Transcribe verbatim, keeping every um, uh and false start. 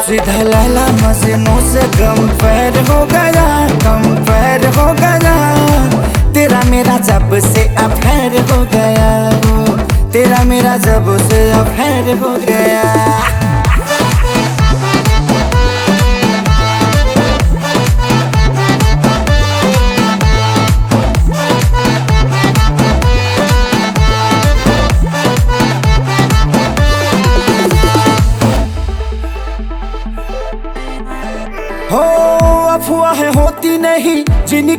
सीधा लैला मजनू से कंपेयर हो गया, कंपेयर हो गया। तेरा मेरा जब से अफेयर हो गया, तेरा मेरा जब से अफेयर हो गया। हो अफवाहें होती नहीं, जिन्हीं